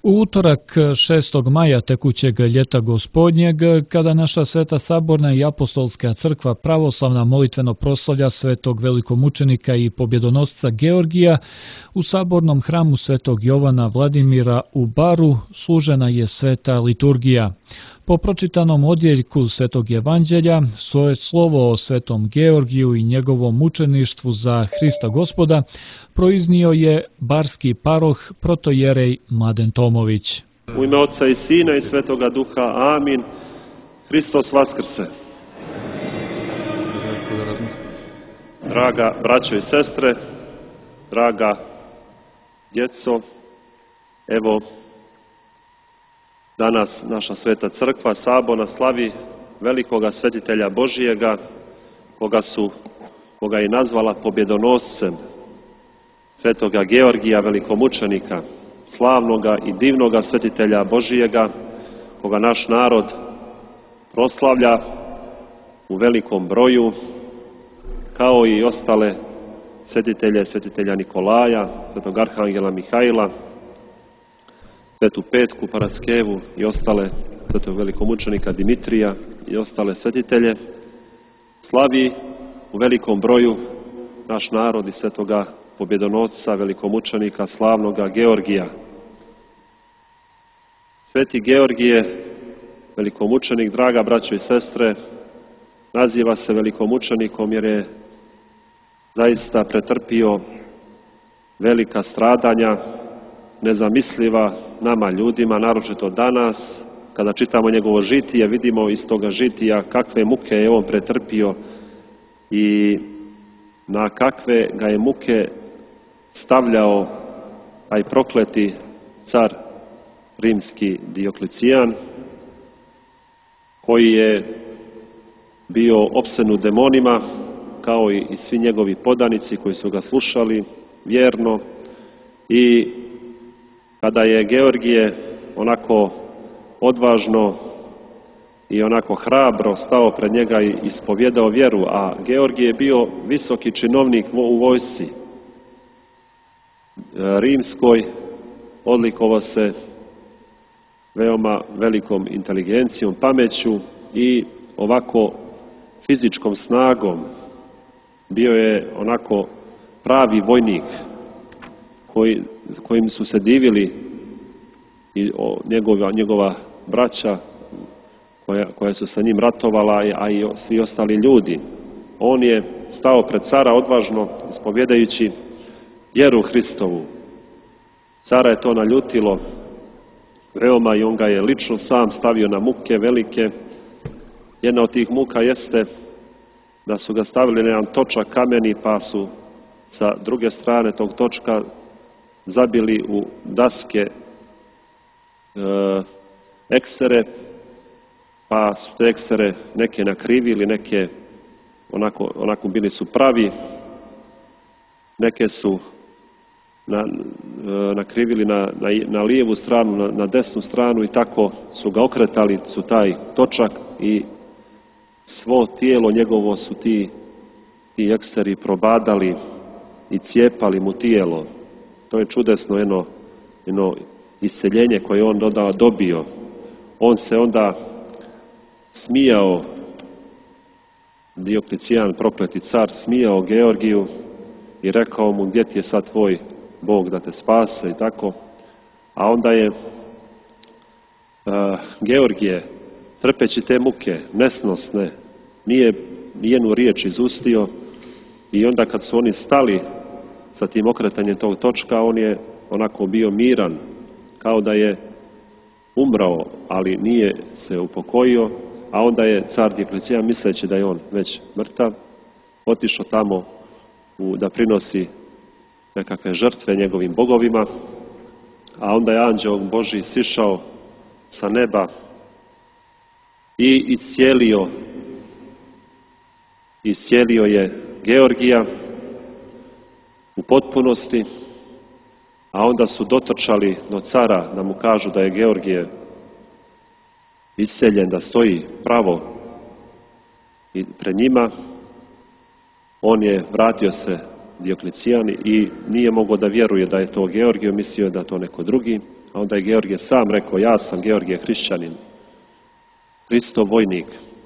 U utorak 6. maja tekućeg ljeta gospodnjeg, kada naša Sveta Saborna i Apostolska crkva pravoslavna molitveno proslavlja svetog velikomučenika i pobjedonosca Georgija, u Sabornom hramu svetog Jovana Vladimira u Baru služena je sveta liturgija. Po pročitanom odjeljku Svetog Evanđelja, svoje slovo o svetom Georgiju i njegovom mučeništvu za Hrista Gospoda proiznio je barski paroh protojerej Mladen Tomović. U ime Otca i Sina i Svetoga Duha, amin. Hristos vaskrse. Draga braćo i sestre, draga djeco, evo danas naša Sveta Crkva Saborna slavi velikoga svetitelja Božijega, koga je nazvala pobjedonoscem, svetoga Georgija velikomučenika, slavnoga i divnoga svetitelja Božijega, koga naš narod proslavlja u velikom broju, kao i ostale svetitelje, svetitelja Nikolaja, svetog arhangela Mihajla, svetu Petku Paraskevu i ostale, svetog velikomučenika Dimitrija i ostale svetitelje, slavi u velikom broju naš narod i svetoga pobjedonosca velikomučenika slavnoga Georgija. Sveti Georgije, velikomučenik, draga braćo i sestre, naziva se velikomučenikom jer je zaista pretrpio velika stradanja, nezamisliva nama ljudima, naročito danas. Kada čitamo njegovo žitije, vidimo iz toga žitija kakve muke je on pretrpio i na kakve ga je muke stavljao taj prokleti car rimski Dioklecijan, koji je bio opsenut demonima, kao i svi njegovi podanici koji su ga slušali vjerno. I kada je Georgije onako odvažno i onako hrabro stao pred njega i ispovjedao vjeru, a Georgije je bio visoki činovnik u vojsci rimskoj, odlikovao se veoma velikom inteligencijom, pameću i ovako fizičkom snagom. Bio je onako pravi vojnik kojim su se divili i njegova braća koja su sa njim ratovala, a i svi ostali ljudi. On je stao pred cara odvažno ispovjedajući vjeru Hristovu. Cara je to naljutilo veoma i on ga je lično sam stavio na muke velike. Jedna od tih muka jeste da su ga stavili na jedan točak kameni, pa su sa druge strane tog točka zabili u daske eksere, pa su te eksere neke nakrivili, neke onako bili su pravi, neke su nakrivili na lijevu stranu, na desnu stranu i tako su ga okretali, su taj točak i svo tijelo njegovo su ti ekseri probadali i cijepali mu tijelo. To je čudesno jedno isceljenje koje on dobio. On se onda smijao, Dioklecijan, prokleti car, smijao Georgiju i rekao mu: gdje ti je sad tvoj Bog da te spase i tako. A onda je Georgije, trpeći te muke nesnosne, nije nijednu riječ izustio i onda kad su oni stali sa tim okretanjem tog točka, on je onako bio miran, kao da je umrao, ali nije se upokojio. A onda je car Dioklecijan, misleći da je on već mrtav, otišao tamo da prinosi nekakve žrtve njegovim bogovima, a onda je anđeo Božji sišao sa neba i iscijelio je Georgija u potpunosti, a onda su dotrčali do cara da mu kažu da je Georgije isceljen, da stoji pravo i pred njima. On je vratio se Dioklecijan i nije mogao da vjeruje da je to Georgije, mislio je da je to neko drugi, A onda je Georgije sam rekao, ja sam Georgije hrišćanin, Hristov vojnik.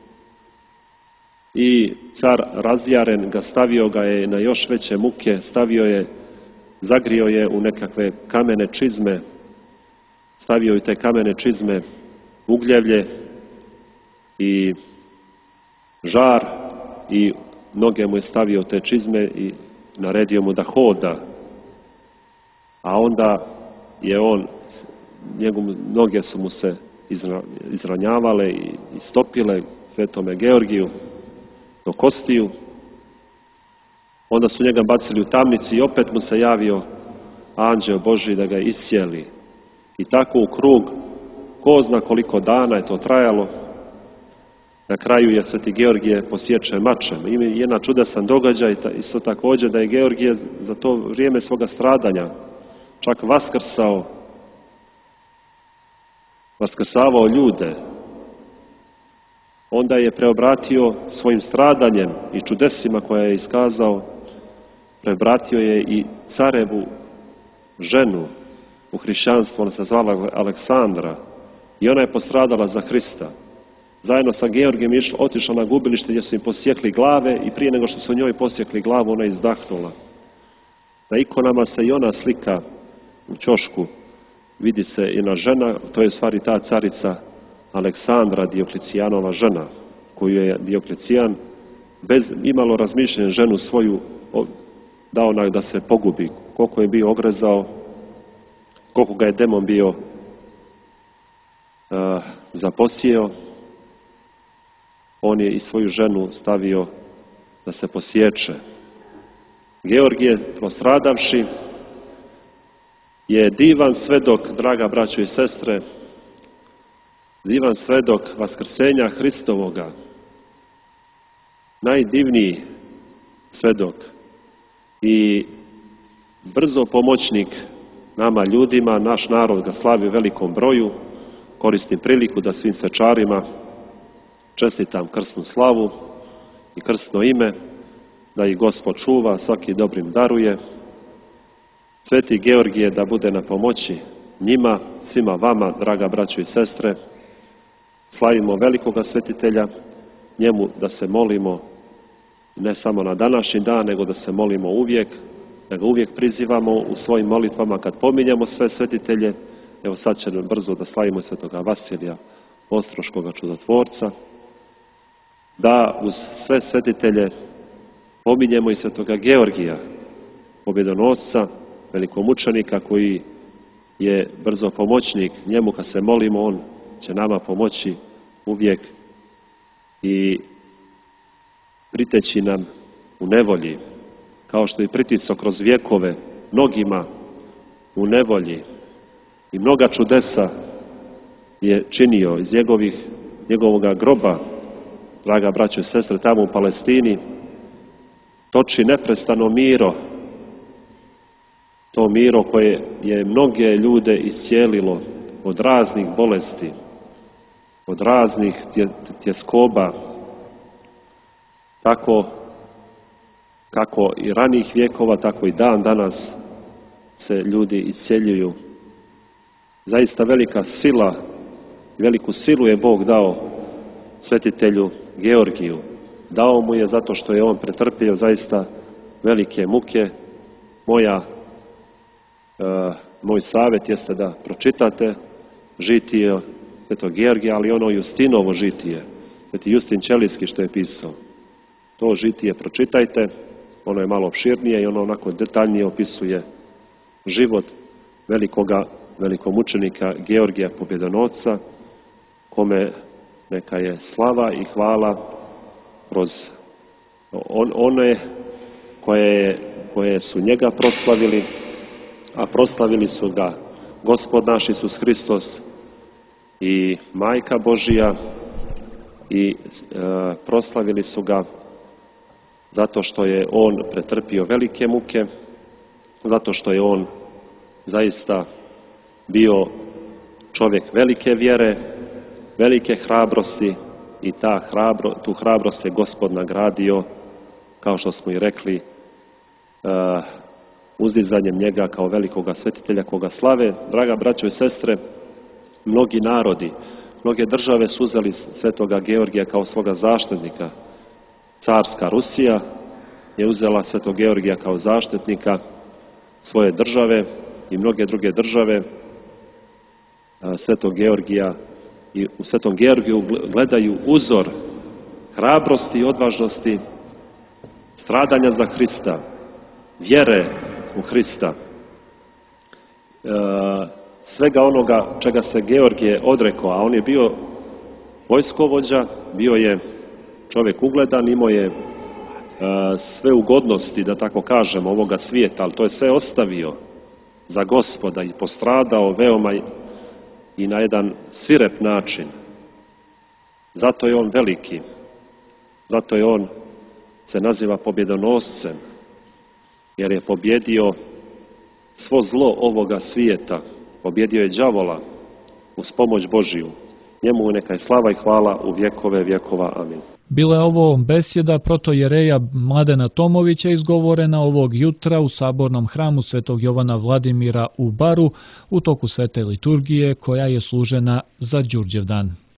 I car razjaren stavio ga je na još veće muke, zagrio je u nekakve kamene čizme, stavio je te kamene čizme ugljevlje i žar i noge mu je stavio te čizme i naredio mu da hoda. A onda je noge su mu se izranjavale i istopile Svetome Georgiju do kostiju. Onda su njega bacili u tamnici i opet mu se javio anđeo Božji da ga iscijeli. I tako u krug, ko zna koliko dana je to trajalo, na kraju je Sveti Georgije posječen mačem. Ima jedan čudesan događaj, isto također da je Georgije za to vrijeme svoga stradanja čak vaskrsavao ljude. Onda je preobratio svojim stradanjem i čudesima koje je iskazao, preobratio je i carevu ženu u hrišćanstvu, ona se zvala Aleksandra i ona je postradala za Hrista. Zajedno sa Georgijem otišla na gubilište gdje su im posjekli glave i prije nego što su njoj posjekli glavu, ona je izdahnula. Na ikonama se i ona slika u ćošku, vidi se jedna žena, to je u stvari ta carica Aleksandra, Dioklecijanova žena, koju je Dioklecijan bez imalo razmišljanja ženu svoju dao da se pogubi, koliko je bio ogrezao, koliko ga je demon bio zaposjeo, on je i svoju ženu stavio da se posječe. Georgije, postradavši, je divan svedok, draga braćo i sestre, divan svedok vaskrsenja Hristovoga, najdivniji svedok i brzo pomoćnik nama ljudima. Naš narod ga slavi u velikom broju. Koristim priliku da svim svečarima čestitam krsnu slavu i krsno ime, da ih Gospod čuva, svaki dobrim daruje. Sveti Georgije da bude na pomoći njima, svima vama, draga braćo i sestre. Slavimo velikoga svetitelja, njemu da se molimo ne samo na današnji dan, nego da se molimo uvijek, da ga uvijek prizivamo u svojim molitvama kad pominjemo sve svetitelje. Evo sad će nam brzo da slavimo svetoga Vasilija, Ostroškoga čudotvorca, da uz sve svetitelje pominjemo i svetoga Georgija, pobjedonosca, velikomučenika koji je brzo pomoćnik. Njemu kad se molimo, on će nama pomoći uvijek i priteći nam u nevolji, kao što je pritisao kroz vjekove mnogima u nevolji i mnoga čudesa je činio iz njegovoga groba, draga braćo i sestre, tamo u Palestini, toči neprestano miro, to miro koje je mnoge ljude iscijelilo od raznih bolesti, od raznih tjeskoba, tako kako i ranih vjekova, tako i dan danas se ljudi iscjeljuju. Zaista velika sila, veliku silu je Bog dao svetitelju Georgiju. Dao mu je zato što je on pretrpio zaista velike muke. Moj savjet jeste da pročitate žitije svetog Georgija, ali ono Justinovo žitije, sveti Justin Ćelijski što je pisao. To žitije pročitajte, ono je malo opširnije i ono onako detaljnije opisuje život velikomučenika Georgija Pobjedonosca, kome neka je slava i hvala kroz one koje su njega proslavili, a proslavili su ga Gospod naš Isus Hristos i Majka Božija i proslavili su ga zato što je on pretrpio velike muke, zato što je on zaista bio čovjek velike vjere, velike hrabrosti i tu hrabrost je Gospod nagradio, kao što smo i rekli, uzdizanjem njega kao velikoga svetitelja koga slave. Draga braćo i sestre, mnogi narodi, mnoge države su uzeli svetoga Georgija kao svoga zaštitnika. Carska Rusija je uzela svetog Georgija kao zaštitnika svoje države i mnoge druge države svetog Georgija i u svetom Georgiju gledaju uzor hrabrosti i odvažnosti, stradanja za Hrista, vjere u Hrista, svega onoga čega se Georgije odrekao, a on je bio vojskovođa, bio je čovjek ugledan, imao je sve ugodnosti, da tako kažem, ovoga svijeta, ali to je sve ostavio za Gospoda i postradao veoma i na jedan svirep način. Zato je on veliki, zato je on se naziva pobjedonoscem, jer je pobjedio svo zlo ovoga svijeta, pobjedio je đavola uz pomoć Božiju. Njemu neka je slava i hvala u vjekove vjekova. Amin. Bila je ovo besjeda protojereja Mladena Tomovića izgovorena ovog jutra u sabornom hramu Svetog Jovana Vladimira u Baru u toku svete liturgije koja je služena za Đurđevdan.